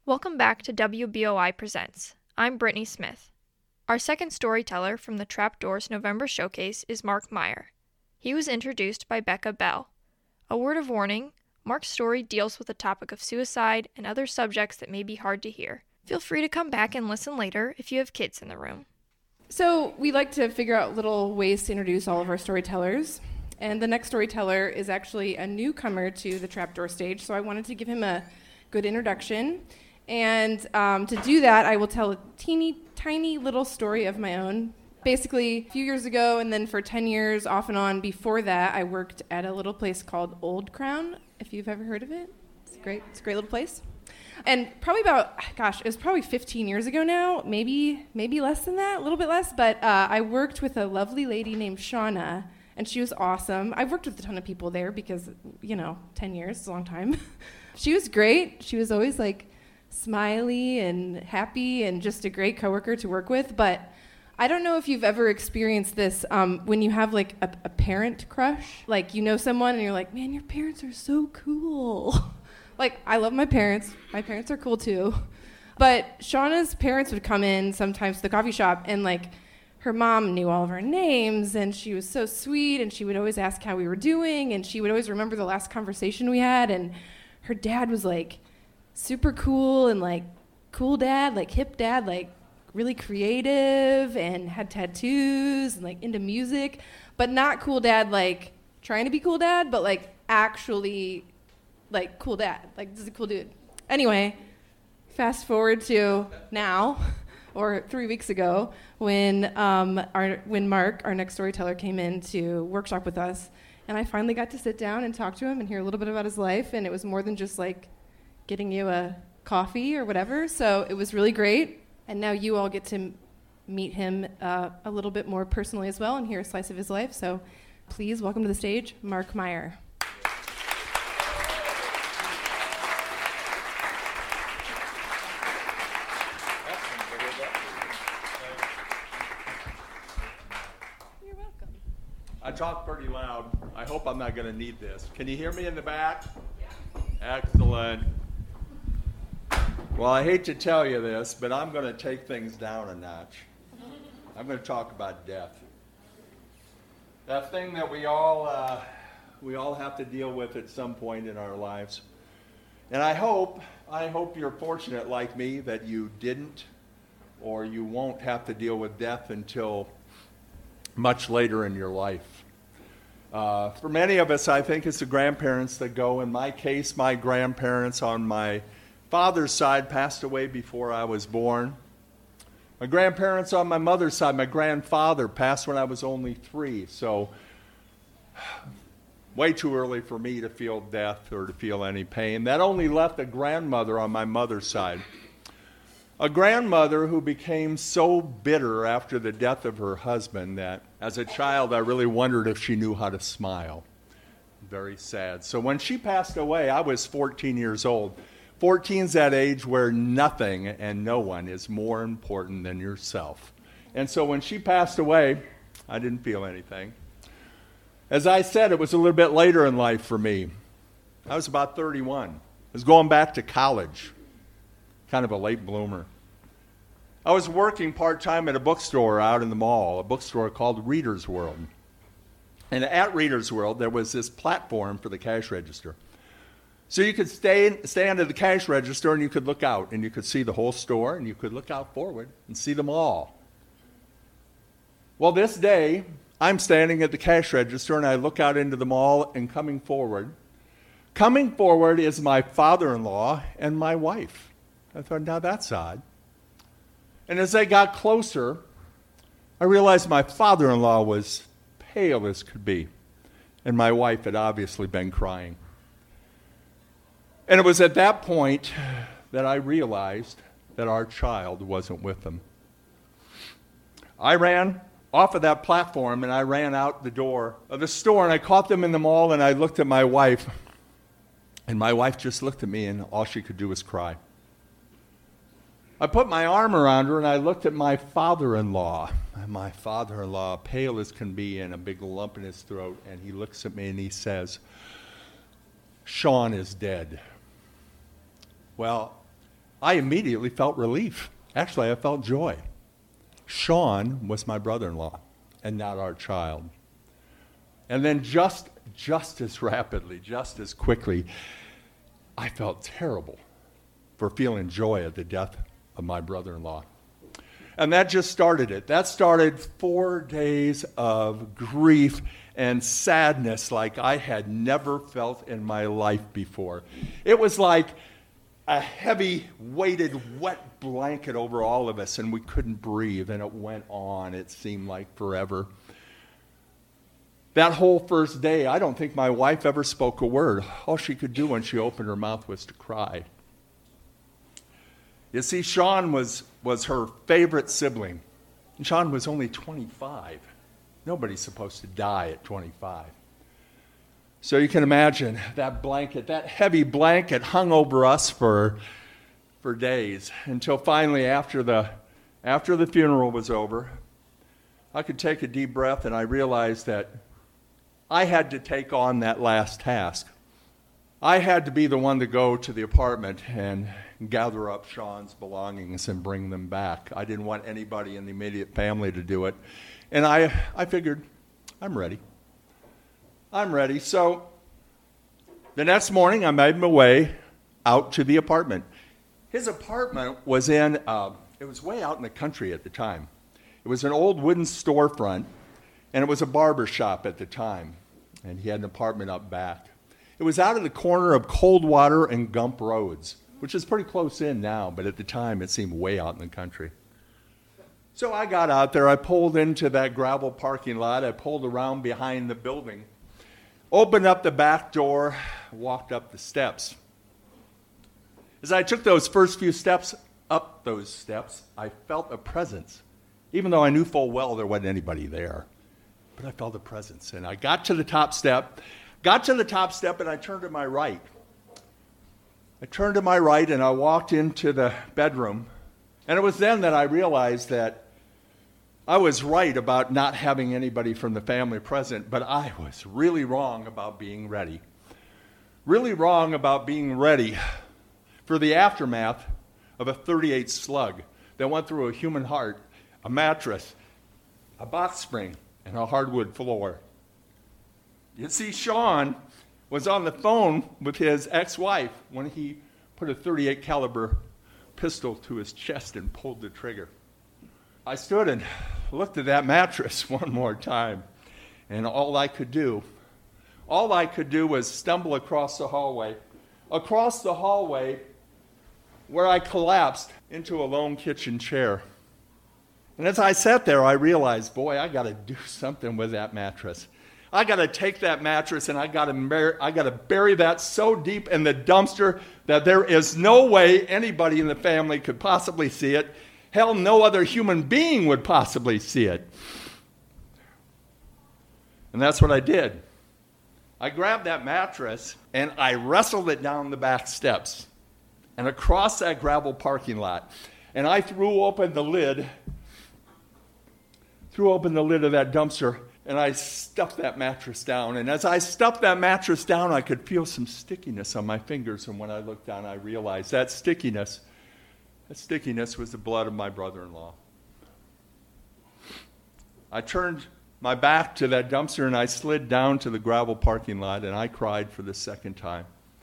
Welcome back to WBOI Presents. I'm Brittany Smith. Our second storyteller from the Trapdoors November Showcase is Mark Meyer. He was introduced by Becca Bell. A word of warning, Mark's story deals with the topic of suicide and other subjects that may be hard to hear. Feel free to come back and listen later if you have kids in the room. So we like to figure out little ways to introduce all of our storytellers. And the next storyteller is actually a newcomer to the Trapdoor stage, so I wanted to give him a good introduction. And to do that, I will tell a teeny, tiny little story of my own. Basically, a few years ago, and then for 10 years, off and on, before that, I worked at a little place called Old Crown, if you've ever heard of it. It's a great little place. And probably it was probably 15 years ago now, maybe less than that, a little bit less, but I worked with a lovely lady named Shauna, and she was awesome. I've worked with a ton of people there because, 10 years is a long time. She was great. She was always, smiley and happy and just a great coworker to work with, but I don't know if you've ever experienced this when you have, a parent crush. Someone and you're like, man, your parents are so cool. I love my parents. My parents are cool too. But Shauna's parents would come in sometimes to the coffee shop, and her mom knew all of our names, and she was so sweet, and she would always ask how we were doing, and she would always remember the last conversation we had. And her dad was super cool and cool dad, hip dad, really creative and had tattoos and into music, but not cool dad trying to be cool dad, but actually cool dad. This is a cool dude. Anyway, fast forward to now, or 3 weeks ago, when Mark, our next storyteller, came in to workshop with us, and I finally got to sit down and talk to him and hear a little bit about his life, and it was more than just getting you a coffee or whatever, so it was really great. And now you all get to meet him a little bit more personally as well and hear a slice of his life, so please welcome to the stage, Mark Meyer. I talk pretty loud. I hope I'm not going to need this. Can you hear me in the back? Yeah. Excellent. Well, I hate to tell you this, but I'm going to take things down a notch. I'm going to talk about death. That thing that we all have to deal with at some point in our lives. And I hope you're fortunate like me that you didn't or you won't have to deal with death until much later in your life. For many of us, I think it's the grandparents that go. In my case, my grandparents on my father's side passed away before I was born. My grandparents on my mother's side, my grandfather passed when I was only 3, so way too early for me to feel death or to feel any pain. That only left a grandmother on my mother's side. A grandmother who became so bitter after the death of her husband that as a child I really wondered if she knew how to smile. Very sad. So when she passed away, I was 14 years old. 14's that age where nothing and no one is more important than yourself. And so when she passed away, I didn't feel anything. As I said, it was a little bit later in life for me. I was about 31. I was going back to college. Kind of a late bloomer. I was working part-time at a bookstore out in the mall, a bookstore called Reader's World. And at Reader's World, there was this platform for the cash register. So you could stay under the cash register and you could look out and you could see the whole store and you could look out forward and see them all. Well, this day, I'm standing at the cash register and I look out into the mall and coming forward is my father-in-law and my wife. I thought, now that's odd. And as I got closer, I realized my father-in-law was pale as could be, and my wife had obviously been crying. And it was at that point that I realized that our child wasn't with them. I ran off of that platform, and I ran out the door of the store, and I caught them in the mall, and I looked at my wife, and my wife just looked at me, and all she could do was cry. I put my arm around her and I looked at my father-in-law. And my father-in-law, pale as can be and a big lump in his throat, and he looks at me and he says, "Sean is dead." Well, I immediately felt relief. Actually, I felt joy. Sean was my brother-in-law and not our child. And then just as rapidly, just as quickly, I felt terrible for feeling joy at the death of my brother-in-law. And that just started it. That started 4 days of grief and sadness like I had never felt in my life before. It was like a heavy, weighted, wet blanket over all of us, and we couldn't breathe, and it went on. It seemed like forever. That whole first day, I don't think my wife ever spoke a word. All she could do when she opened her mouth was to cry. You see, Sean was her favorite sibling. And Sean was only 25. Nobody's supposed to die at 25. So you can imagine that blanket, that heavy blanket hung over us for days until finally after the funeral was over, I could take a deep breath and I realized that I had to take on that last task. I had to be the one to go to the apartment and gather up Sean's belongings and bring them back. I didn't want anybody in the immediate family to do it. And I figured, I'm ready. I'm ready. So the next morning, I made my way out to the apartment. His apartment was it was way out in the country at the time. It was an old wooden storefront, and it was a barber shop at the time. And he had an apartment up back. It was out of the corner of Coldwater and Gump Roads, which is pretty close in now, but at the time it seemed way out in the country. So I got out there. I pulled into that gravel parking lot. I pulled around behind the building, opened up the back door, walked up the steps. As I took those first few steps up those steps, I felt a presence, even though I knew full well there wasn't anybody there. But I felt a presence, and I got to the top step and I turned to my right. I turned to my right and I walked into the bedroom. And it was then that I realized that I was right about not having anybody from the family present, but I was really wrong about being ready. Really wrong about being ready for the aftermath of a .38 slug that went through a human heart, a mattress, a box spring, and a hardwood floor. You see, Sean was on the phone with his ex-wife when he put a .38 caliber pistol to his chest and pulled the trigger. I stood and looked at that mattress one more time, and all I could do was stumble across the hallway where I collapsed into a lone kitchen chair. And as I sat there, I realized, boy, I got to do something with that mattress. I got to take that mattress and I got to bury that so deep in the dumpster that there is no way anybody in the family could possibly see it. Hell, no other human being would possibly see it. And that's what I did. I grabbed that mattress and I wrestled it down the back steps and across that gravel parking lot. And I threw open the lid of that dumpster, and I stuffed that mattress down. And as I stuffed that mattress down, I could feel some stickiness on my fingers. And when I looked down, I realized that stickiness was the blood of my brother-in-law. I turned my back to that dumpster, and I slid down to the gravel parking lot, and I cried for the second time.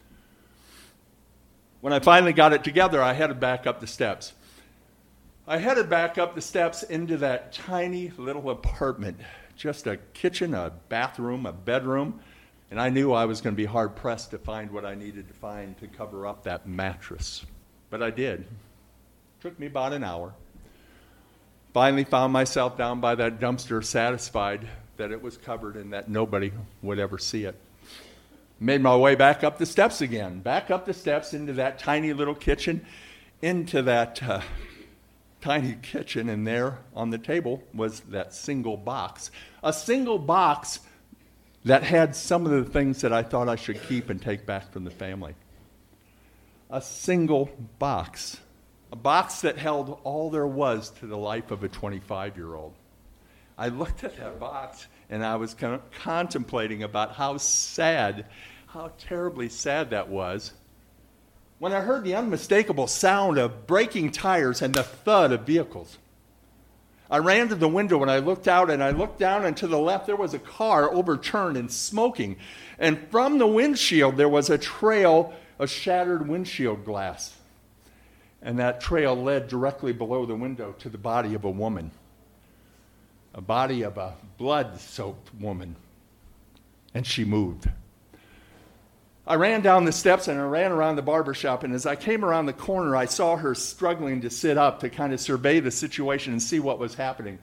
When I finally got it together, I headed back up the steps. I headed back up the steps into that tiny little apartment, just a kitchen, a bathroom, a bedroom, and I knew I was going to be hard-pressed to find what I needed to find to cover up that mattress. But I did. It took me about an hour. Finally found myself down by that dumpster, satisfied that it was covered and that nobody would ever see it. Made my way back up the steps again, back up the steps into that tiny little kitchen, into that tiny kitchen, and there on the table was that single box. A single box that had some of the things that I thought I should keep and take back from the family. A single box. A box that held all there was to the life of a 25-year-old. I looked at that box and I was contemplating about how sad, how terribly sad that was. when I heard the unmistakable sound of braking tires and the thud of vehicles. I ran to the window and I looked out, and I looked down, and to the left there was a car overturned and smoking. And from the windshield there was a trail of shattered windshield glass. And that trail led directly below the window to the body of a woman. A body of a blood-soaked woman. And she moved. I ran down the steps and I ran around the barber shop, and as I came around the corner, I saw her struggling to sit up to kind of survey the situation and see what was happening.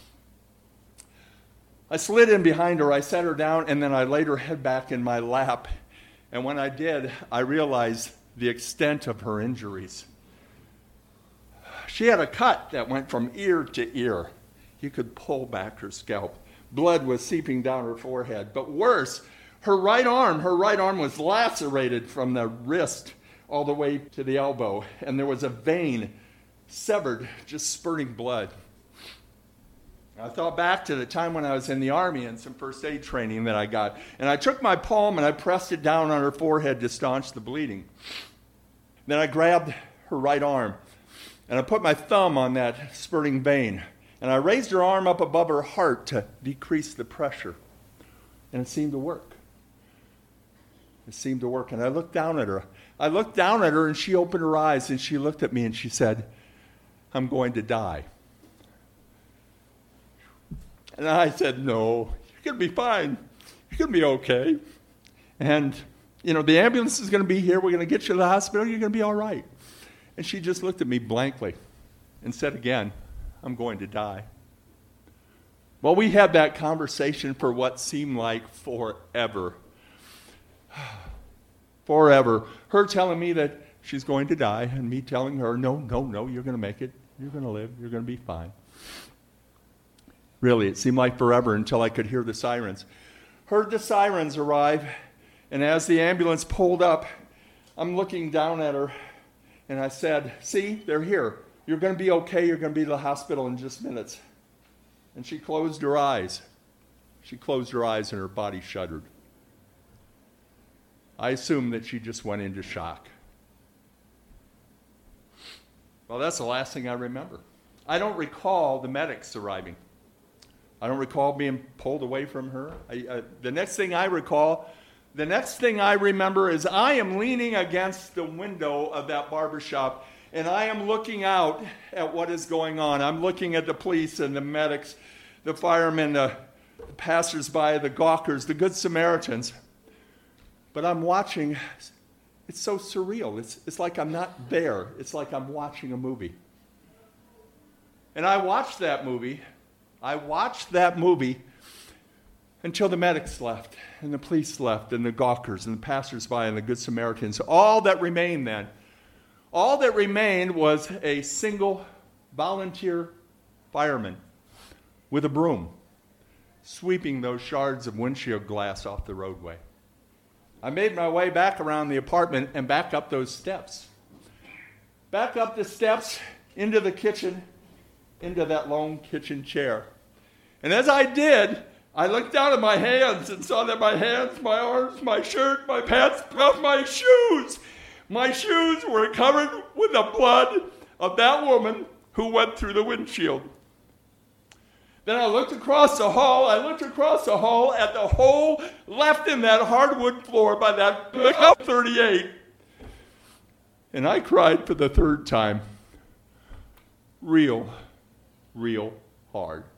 I slid in behind her, I sat her down, and then I laid her head back in my lap. And when I did, I realized the extent of her injuries. She had a cut that went from ear to ear. You could pull back her scalp. Blood was seeping down her forehead. But worse, her right arm was lacerated from the wrist all the way to the elbow, and there was a vein severed, just spurting blood. I thought back to the time when I was in the Army and some first aid training that I got, and I took my palm and I pressed it down on her forehead to staunch the bleeding. Then I grabbed her right arm, and I put my thumb on that spurting vein, and I raised her arm up above her heart to decrease the pressure, and it seemed to work. It seemed to work, and I looked down at her. And she opened her eyes, and she looked at me, and she said, "I'm going to die." And I said, "No, you're going to be fine. You're going to be okay. And, the ambulance is going to be here. We're going to get you to the hospital. You're going to be all right." And she just looked at me blankly and said again, "I'm going to die." Well, we had that conversation for what seemed like forever. Forever. Her telling me that she's going to die, and me telling her, no, you're going to make it. You're going to live. You're going to be fine. Really, it seemed like forever until I could hear the sirens. Heard the sirens arrive, and as the ambulance pulled up, I'm looking down at her, and I said, "See, they're here. You're going to be okay. You're going to be to the hospital in just minutes." And she closed her eyes. She closed her eyes, and her body shuddered. I assumed that she just went into shock. Well, that's the last thing I remember. I don't recall the medics arriving. I don't recall being pulled away from her. The next thing I remember is I am leaning against the window of that barbershop, and I am looking out at what is going on. I'm looking at the police and the medics, the firemen, the passersby, the gawkers, the Good Samaritans. But I'm watching. It's so surreal. It's like I'm not there. It's like I'm watching a movie. And I watched that movie until the medics left, and the police left, and the gawkers, and the passersby, and the Good Samaritans. All that remained was a single volunteer fireman with a broom, sweeping those shards of windshield glass off the roadway. I made my way back around the apartment and back up those steps. Back up the steps into the kitchen, into that lone kitchen chair. And as I did, I looked down at my hands and saw that my hands, my arms, my shirt, my pants, my shoes were covered with the blood of that woman who went through the windshield. Then I looked across the hall at the hole left in that hardwood floor by that pickup 38. And I cried for the third time. Real hard.